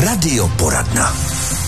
Radioporadna.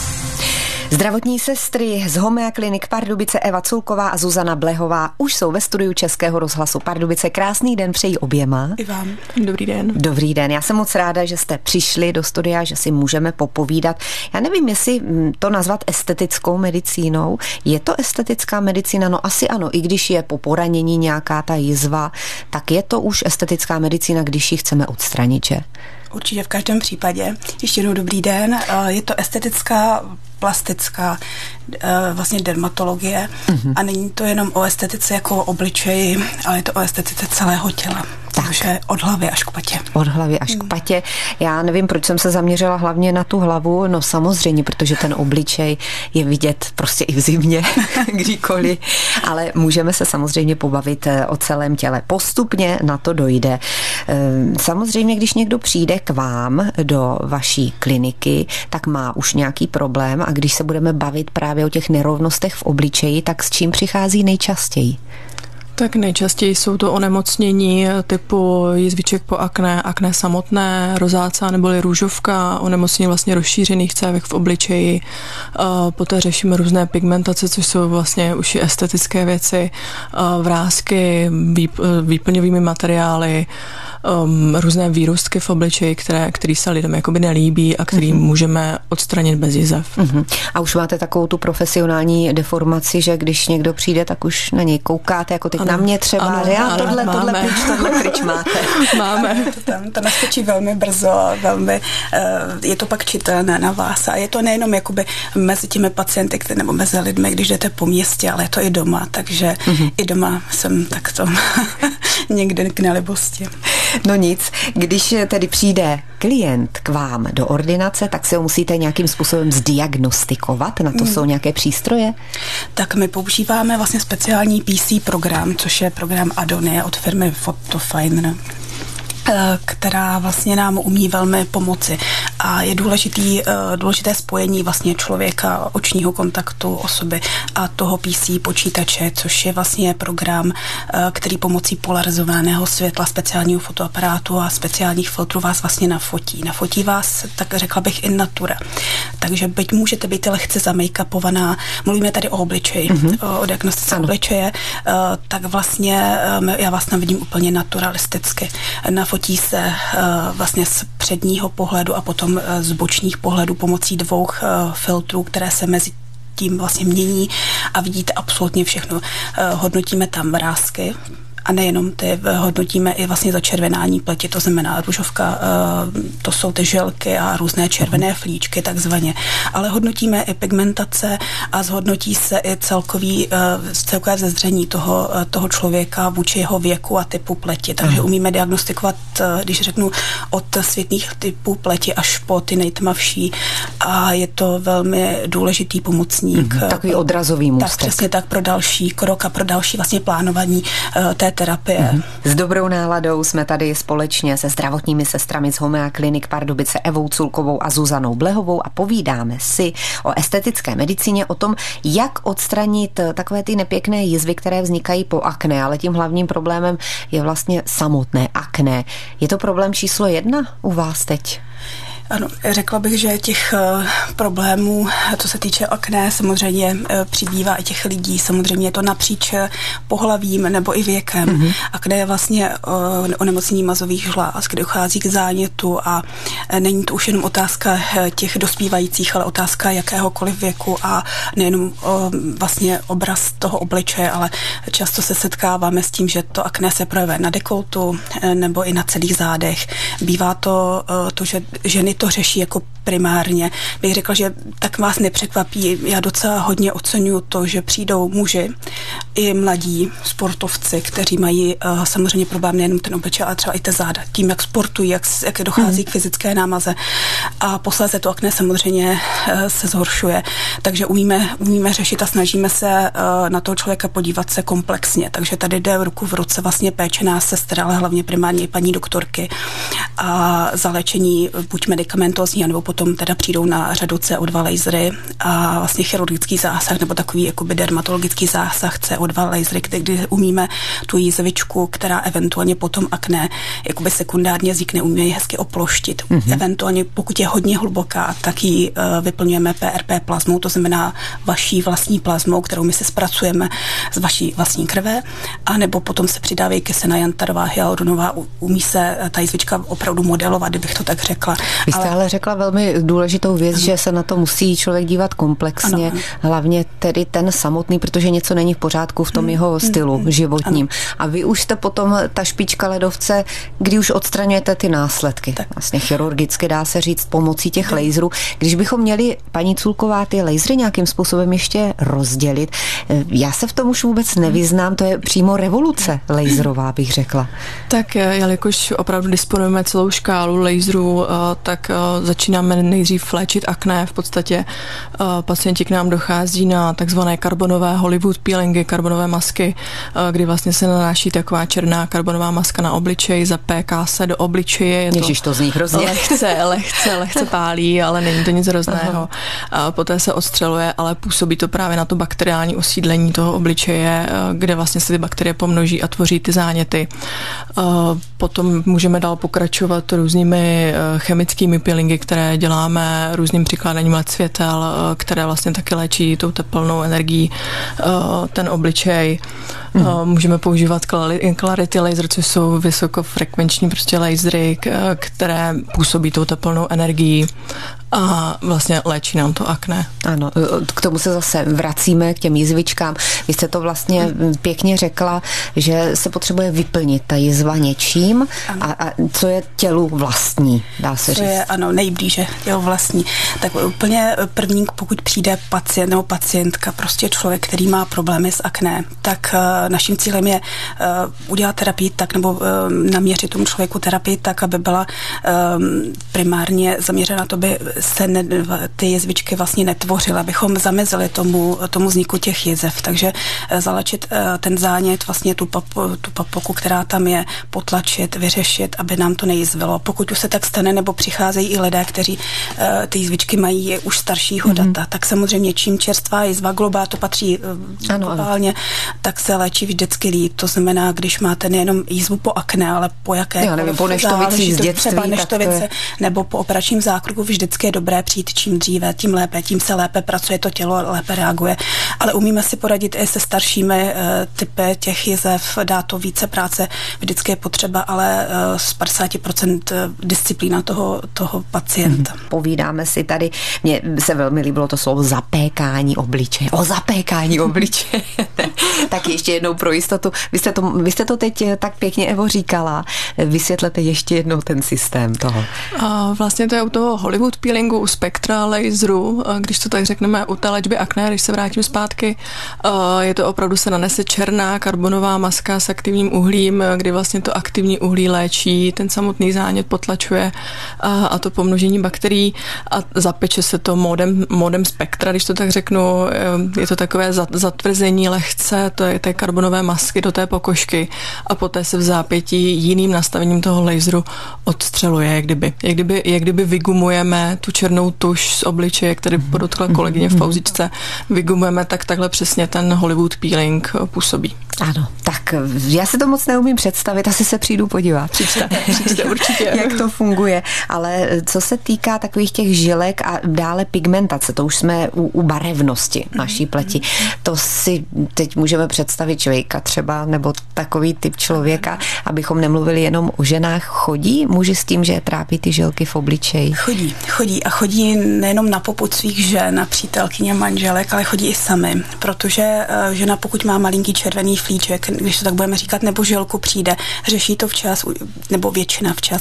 Zdravotní sestry z Homea Klinik Pardubice Eva Culková a Zuzana Blehová už jsou ve studiu Českého rozhlasu Pardubice. Krásný den přeji oběma. I vám. Dobrý den. Dobrý den. Já jsem moc ráda, že jste přišli do studia, že si můžeme popovídat. Já nevím, jestli to nazvat estetickou medicínou. Je to estetická medicína? No asi ano. I když je po poranění nějaká ta jizva, tak je to už estetická medicína, když ji chceme odstranit, že? Určitě v každém případě. Ještě jednou dobrý den. Je to estetická, plastická, vlastně dermatologie. A není to jenom o estetice jako o obličeji, ale je to o estetice celého těla. Takže od hlavy až k patě. Od hlavy až k patě. Já nevím, proč jsem se zaměřila hlavně na tu hlavu. No samozřejmě, protože ten obličej je vidět prostě i v zimě, kdykoliv. Ale můžeme se samozřejmě pobavit o celém těle. Postupně na to dojde. Samozřejmě, když někdo přijde k vám do vaší kliniky, tak má už nějaký problém a když se budeme bavit právě o těch nerovnostech v obličeji, tak s čím přichází nejčastěji? Tak nejčastěji jsou to onemocnění typu jizviček po akné, akné samotné, rozácea neboli růžovka, onemocnění vlastně rozšířených cévek v obličeji. Poté řešíme různé pigmentace, což jsou vlastně už i estetické věci, vrásky, výplňovými materiály, různé výrostky v obličeji, který se lidem jakoby nelíbí a který můžeme odstranit bez jizev. A už máte takovou tu profesionální deformaci, že když někdo přijde, tak už na něj koukáte, jako teď na mě třeba, ano, tohle pryč máte. Máme. To naskočí velmi brzo, velmi, je to pak čitelné na vás a je to nejenom jakoby mezi těmi pacienty, nebo mezi lidmi, když jdete po městě, ale je to i doma, takže i doma jsem takto někde k nelibosti. No nic, když tedy přijde klient k vám do ordinace, tak si ho musíte nějakým způsobem zdiagnostikovat, na to jsou nějaké přístroje? Tak my používáme vlastně speciální PC program, což je program Adonie od firmy Photofinder, která vlastně nám umí velmi pomoci. A je důležité spojení vlastně člověka, očního kontaktu osoby a toho PC počítače, což je vlastně program, který pomocí polarizovaného světla, speciálního fotoaparátu a speciálních filtrů vás vlastně nafotí. Nafotí vás, tak řekla bych, in natura. Takže byť můžete být lehce zamejkapovaná, mluvíme tady o obličeji, o diagnostice obličeje, tak vlastně já vás tam vidím úplně naturalisticky. Nafotí se vlastně z předního pohledu a potom z bočních pohledů pomocí 2 filtrů, které se mezi tím vlastně mění a vidíte absolutně všechno. Hodnotíme tam vrásky, a nejenom ty, hodnotíme i vlastně začervenání pleti, to znamená růžovka, to jsou ty želky a různé červené flíčky takzvaně, ale hodnotíme i pigmentace a zhodnotí se i celkové vzezření toho člověka vůči jeho věku a typu pleti, takže umíme diagnostikovat, když řeknu, od světlých typů pleti až po ty nejtmavší a je to velmi důležitý pomocník. Takový odrazový můstek. Tak přesně tak pro další krok a pro další vlastně plánování té terapie. S dobrou náladou jsme tady společně se zdravotními sestrami z Homea Klinik Pardubice Evou Culkovou a Zuzanou Blehovou a povídáme si o estetické medicíně, o tom, jak odstranit takové ty nepěkné jizvy, které vznikají po akné, ale tím hlavním problémem je vlastně samotné akné. Je to problém číslo 1 u vás teď? Ano, řekla bych, že těch problémů, co se týče akné, samozřejmě přibývá i těch lidí. Samozřejmě je to napříč pohlavím nebo i věkem. Akné je vlastně onemocnění mazových žláz, kde dochází k zánětu a není to už jenom otázka těch dospívajících, ale otázka jakéhokoliv věku a nejenom vlastně obraz toho obličeje, ale často se setkáváme s tím, že to akné se projevuje na dekoltu nebo i na celých zádech. Bývá to, že ženy to řeší jako primárně. Bych řekla, že tak vás nepřekvapí. Já docela hodně oceňuju to, že přijdou muži i mladí sportovci, kteří mají samozřejmě problém nejenom ten obličej, ale třeba i ty záda. Tím, jak sportují, jak dochází k fyzické námaze. A posléze to akné samozřejmě se zhoršuje. Takže umíme řešit a snažíme se na toho člověka podívat se komplexně. Takže tady jde ruku v ruce vlastně péče nás sestry, ale hlavně primárně paní doktorky a za léčení buď medikamenty, medicamentózní, nebo potom teda přijdou na řadu CO2 lasery a vlastně chirurgický zásah nebo takový jakoby dermatologický zásah CO2 lasery, kdy umíme tu jízvičku, která eventuálně potom akné jakoby sekundárně vznikne, umíme ji hezky oploštit. Eventuálně, pokud je hodně hluboká, tak ji vyplňujeme PRP plazmou, to znamená vaší vlastní plazmou, kterou my se zpracujeme z vaší vlastní krve, a nebo potom se přidávají kyselina jantarová, hyaluronová, umí se ta jízvička opravdu modelovat, kdybych to tak řekla. Vy jste ale řekla velmi důležitou věc, že se na to musí člověk dívat komplexně, hlavně tedy ten samotný, protože něco není v pořádku v tom jeho stylu životním. A vy už jste potom ta špička ledovce, kdy už odstraňujete ty následky. Tak. Vlastně chirurgicky dá se říct pomocí těch laserů. Když bychom měli, paní Culková, ty lasery nějakým způsobem ještě rozdělit, já se v tom už vůbec nevyznám, to je přímo revoluce laserová, bych řekla. Tak jelikož opravdu disponujeme celou škálu laserů, tak začínáme nejdřív léčit akné. V podstatě pacienti k nám dochází na takzvané karbonové Hollywood peelingy, karbonové masky, kdy vlastně se nanáší taková černá karbonová maska na obličej, zapéká se do obličeje. Ježiš, to zní hrozně. Lehce pálí, ale není to nic hrozného. Poté se odstřeluje, ale působí to právě na to bakteriální osídlení toho obličeje, kde vlastně se ty bakterie pomnoží a tvoří ty záněty. Potom můžeme dál pokračovat různými chemickými peelingy, které děláme různým přikládáním LED světel, které vlastně taky léčí tou teplnou energií ten obličej. Můžeme používat clarity laser, což jsou vysokofrekvenční prostě lasery, které působí tou teplnou energií a vlastně léčí nám to akné. Ano, k tomu se zase vracíme, k těm jizvičkám. Vy jste to vlastně pěkně řekla, že se potřebuje vyplnit ta jizva něčím a co je tělu vlastní, dá se říct. To je, ano, nejblíže tělu vlastní. Tak úplně první, pokud přijde pacient nebo pacientka, prostě člověk, který má problémy s akné, tak naším cílem je udělat terapii tak, nebo naměřit tomu člověku terapii tak, aby byla primárně zaměřena na to, aby se ty jizvičky vlastně netvořily, abychom zamezili tomu vzniku těch jizev. Takže zalečit ten zánět, vlastně tu papoku, která tam je, potlačit, vyřešit, aby nám to nejizvilo. Pokud už se tak stane, nebo přicházejí i lidé, kteří ty jizvičky mají už staršího data, tak samozřejmě čím čerstvá jizva, to patří globálně, tak se léčí vždycky líp. To znamená, když máte nejenom jízvu po akné, ale po jakékoliv po neštovici z dětství, třeba neštovice, nebo po operačním zákroku, vždycky je dobré přijít čím dříve, tím lépe, tím se lépe pracuje to tělo, lépe reaguje. Ale umíme si poradit i se staršími typy těch jizev, dá to více práce, vždycky je potřeba, ale z 50% disciplína toho pacienta. Povídáme si tady, mně se velmi líbilo to slovo zapékání obličeje. O zapékání obličeje. Tak ještě jednou pro jistotu. Vy jste to teď tak pěkně, Evo, říkala. Vysvětlete ještě jednou ten systém toho. Vlastně to je u toho Hollywood peelingu, u spektra laseru, když to tak řekneme, u té léčby akné, když se vrátím zpátky, je to opravdu, se nanese černá karbonová maska s aktivním uhlím, kdy vlastně to aktivní uhlí léčí, ten samotný zánět potlačuje a to pomnožení bakterií a zapeče se to módem spektra, když to tak řeknu, je to takové zatvrzení lehce té karbonové masky do té pokožky a poté se v zápětí jiným nastavením toho laseru odstřeluje, jak kdyby vygumujeme tu černou tuš z obličeje, který podotkla kolegyně v pauzičce, vygumujeme, tak takhle přesně ten Hollywood peeling působí. Ano, tak já si to moc neumím představit, asi se přijdu podívat. Přijďte určitě. Jak to funguje, ale co se týká takových těch žilek a dále pigmentace, to už jsme u barevnosti naší pleti, to si teď můžeme představit člověka třeba, nebo takový typ člověka, abychom nemluvili jenom o ženách. Chodí muži s tím, že trápí ty žilky v obličeji? Chodí nejenom na popud svých žen, přítelkyně, manželek, ale chodí i sami, protože žena, pokud má malinký červený flíček, když to tak budeme říkat, nebo žilku přijde, řeší to včas, nebo většina včas.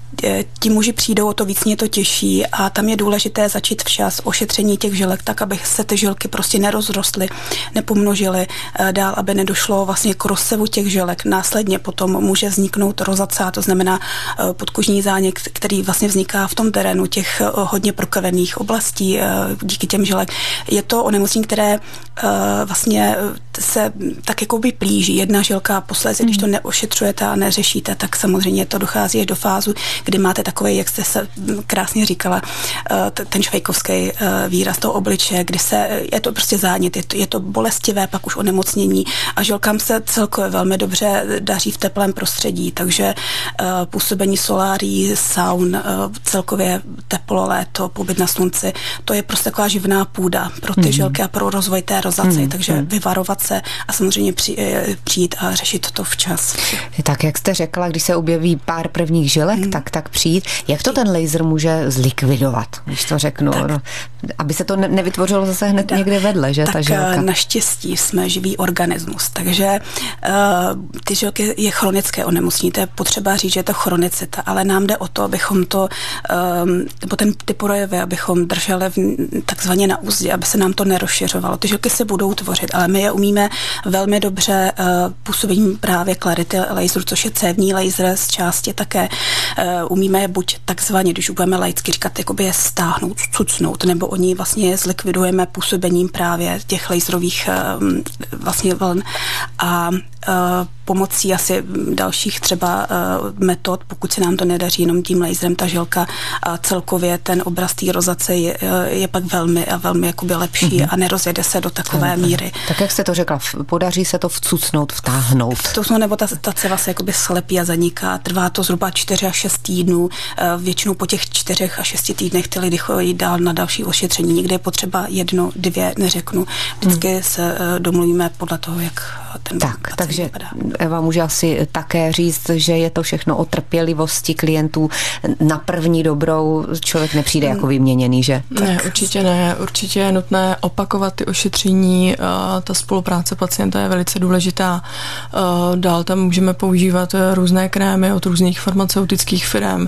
Ti muži přijdou, o to víc mě to těší a tam je důležité začít včas ošetření těch žilek tak, aby se ty žilky prostě nerozrostly, nepomnožily dál, aby nedošlo vlastně k rozsevu těch žilek. Následně potom může vzniknout rozacea, to znamená podkožní zánět, který vlastně vzniká v tom terénu těch hodně prokrvených oblastí díky těm žilek. Je to onemocnění, které vlastně se tak jako by plíží. Jedna žilka posléze, když to neošetřujete a neřešíte, tak samozřejmě to dochází až do fázu, kdy máte takový, jak jste se krásně říkala, ten švejkovský výraz toho obličeje, kdy je to prostě zánět, je to bolestivé, pak už onemocnění a žilkám se celkově velmi dobře daří v teplém prostředí, takže působení solárií, saun, celkově teplo, léto, pobyt na slunci, to je prostě taková živná půda pro ty žilky a pro rozvoj té rozace, takže vyvarovat se a samozřejmě přijít a řešit to včas. Tak, jak jste řekla, když se objeví pár prvních žilek, tak přijít. Jak to ten laser může zlikvidovat, když to řeknu? No, aby se to nevytvořilo zase hned někde vedle, že, ta žilka? Tak naštěstí jsme živý organismus, takže ty žilky je chronické onemocnění, to je potřeba říct, že je to chronicita, ale nám jde o to, abychom to, nebo ty projevy, abychom drželi takzvaně na úzdě, aby se nám to nerozšiřovalo. Ty žilky se budou tvořit, ale my je umíme velmi dobře působením právě Clarity laseru, což je cévní laser z části také. Umíme je buď takzvaně, když budeme laicky říkat, jakoby je stáhnout, cucnout, nebo oni vlastně zlikvidujeme působením právě těch laserových vlastně vln a pomocí asi dalších třeba metod, pokud se nám to nedaří jenom tím laserem, ta žilka a celkově ten obraz té rozace je pak velmi a velmi jakoby lepší a nerozjede se do takové míry. Tak jak jste to řekla, podaří se to vcucnout, vtáhnout. Vcucnout, nebo ta céva se jakoby slepí a zaniká. Trvá to zhruba 4 až 6 týdnů. Většinou po těch 4 až 6 týdnech ty lidi chodí dál na další ošetření. Někde je potřeba 1, 2, neřeknu. Vždycky se domluvíme podle toho, jak ten tak, takže vypadá. Eva může asi také říct, že je to všechno o trpělivosti klientů. Na první dobrou člověk nepřijde jako vyměněný, že? Ne, určitě ne. Určitě je nutné opakovat ty ošetření. Ta spolupráce pacienta je velice důležitá. Dál tam můžeme používat různé krémy od různých farmaceutických firm.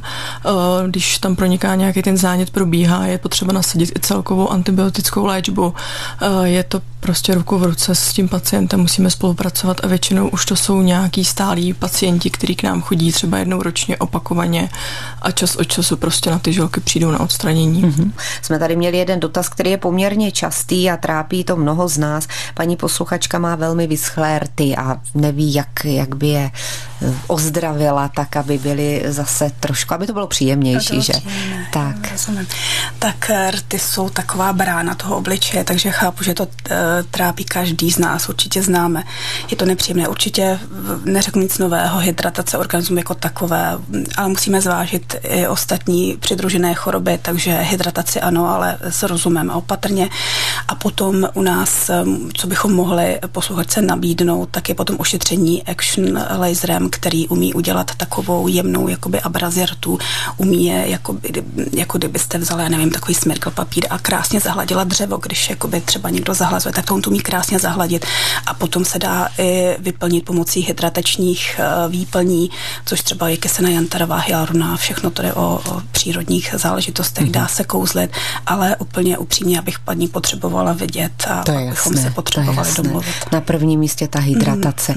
Když tam proniká nějaký ten zánět probíhá, je potřeba nasadit i celkovou antibiotickou léčbu. Je to prostě ruku v ruce s tím pacientem, musíme spolupracovat a většinou už to jsou nějaký stálí pacienti, kteří k nám chodí třeba jednou ročně opakovaně a čas od času prostě na ty žilky přijdou na odstranění. Jsme tady měli jeden dotaz, který je poměrně častý a trápí to mnoho z nás. Paní posluchačka má velmi vyschlé rty a neví, jak by je ozdravila, tak aby byly zase trošku, aby to bylo příjemnější, že? Tak. Rozumím. Tak rty jsou taková brána toho obličeje, takže chápu, že to trápí každý z nás, určitě známe. Je to nepříjemné, určitě neřeknu nic nového, hydratace organismu jako takové, ale musíme zvážit i ostatní přidružené choroby, takže hydrataci ano, ale s rozumem a opatrně. A potom u nás, co bychom mohli posluchačce nabídnout, tak je potom ošetření Action laserem, který umí udělat takovou jemnou jakoby abrazirtu, umí je jako kdybyste vzali, já nevím, takový smrkl papír a krásně zahladila dřevo, když jakoby třeba někdo zahlazuje, tak to on umí krásně zahladit a potom se dá i vyplnit pomocí hydratačních výplní, což třeba je kyselina jantarová, hyaluronová, všechno to je o přírodních záležitostech, dá se kouzlit, ale úplně upřímně, abych paní potřebovala vidět a abychom se potřebovali domluvit. Na prvním místě ta hydratace.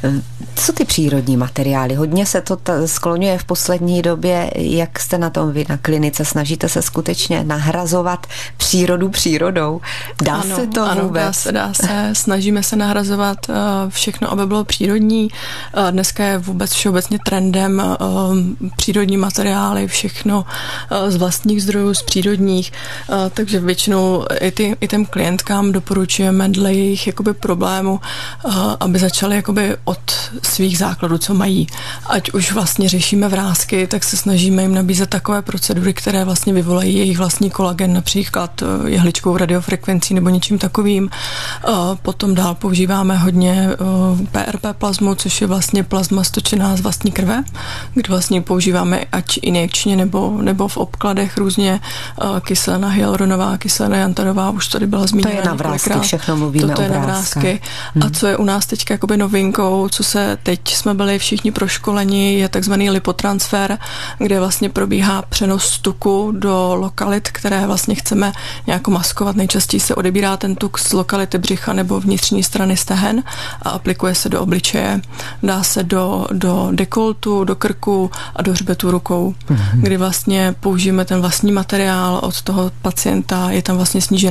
Co ty přírodní materiály? Hodně se to skloňuje v poslední době. Jak jste na tom vy na klinice? Snažíte se skutečně nahrazovat přírodu přírodou? Dá se to vůbec? Dá se. Snažíme se nahrazovat všechno, aby bylo přírodní. Dneska je vůbec všeobecně trendem přírodní materiály, všechno z vlastních zdrojů, z přírodních. Takže většinou i těm klientkám doporučujeme dle jejich jakoby problému, aby začaly jakoby od svých základů, co mají. Ať už vlastně řešíme vrásky, tak se snažíme jim nabízet takové procedury, které vlastně vyvolají jejich vlastní kolagen, například jehličkou radiofrekvencí nebo něčím takovým. Potom dál používáme hodně PRP plazmu, což je vlastně plazma stočená z vlastní krve, kde vlastně používáme ať injekčně nebo v obkladech různě kyselina hyaluronová, kyselina jantarová, už tady byla zmíněna. To je na vrásky, všechno mluvíme o vrásky. A co je u nás teď jakoby novinkou, co se teď jsme byli všichni proškoleni, je takzvaný lipotransfer, kde vlastně probíhá přenos tuku do lokalit, které vlastně chceme nějak maskovat. Nejčastěji se odebírá ten tuk z lokality břicha nebo vnitřní strany stehen a aplikuje se do obličeje. Dá se do dekoltu, do krku a do hřbetu rukou, kdy vlastně použijeme ten vlastní materiál od toho pacienta, je tam vlastně snížené i riziko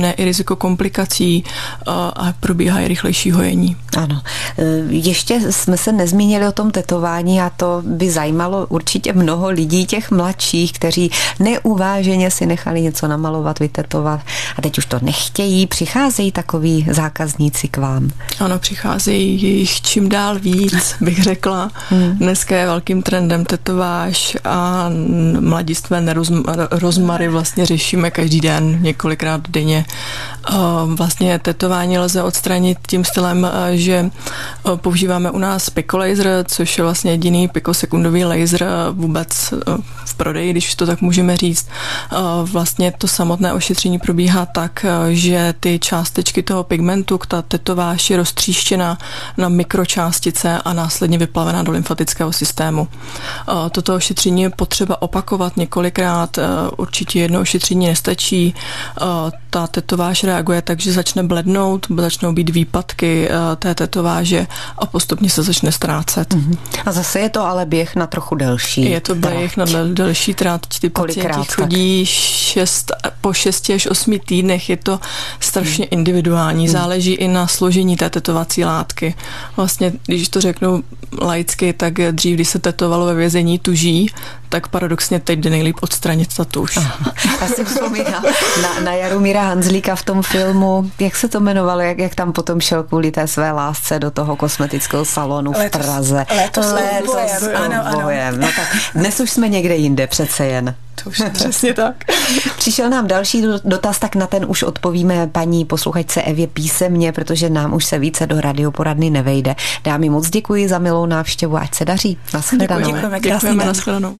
riziko komplikací a probíhá i rychlejší hojení. Ano. Ještě jsme se nezmínili o tom tetování a to by zajímalo určitě mnoho lidí, těch mladších, kteří neuváženě si nechali něco namalovat, vytetovat a teď už to nechtějí. Přicházejí takoví zákazníci k vám? Ano, přicházejí jich čím dál víc, bych řekla. Dneska je velkým trendem tetováž a mladistvé rozmary vlastně řešíme každý den, několikrát denně. Vlastně tetování lze odstranit tím stylem, že používáme u nás pikolaser, což je vlastně jediný pikosekundový laser vůbec v prodeji, když to tak můžeme říct. Vlastně to samotné ošetření probíhá tak, že ty částečky toho pigmentu, ta tetováž je roztříštěna na mikročástice a následně vyplavená do lymfatického systému. Toto ošetření je potřeba opakovat několikrát, určitě jedno ošetření nestačí. Ta tetováž reaguje tak, že začne blednout, začnou být výpadky té tetováže a postupně se začne ztrácet. A zase je to ale běh na trochu delší. Je to běh na delší trať. Ty pacienti chodí po 6 až 8 týdnech. Je to strašně individuální. Záleží i na složení té tetovací látky. Vlastně, když to řeknu laicky, tak dřív, když se tetovalo ve vězení tuží, tak paradoxně teď jde nejlíp odstranit ta tuž. Já si vzpomínám na Jaromíra Hanzlíka v tom filmu, jak se to jmenovalo, jak tam potom šel kvůli té své lásce do toho kosmetického salonu v Praze. Letos ano. No tak dnes už jsme někde jinde, přece jen. To už přesně tak. Přišel nám další dotaz, tak na ten už odpovíme paní posluchačce Evě písemně, protože nám už se více do radioporadny nevejde. Dámy, moc děkuji za milou návštěvu, ať se daří. Nashledanou. Děkujeme, nashledanou.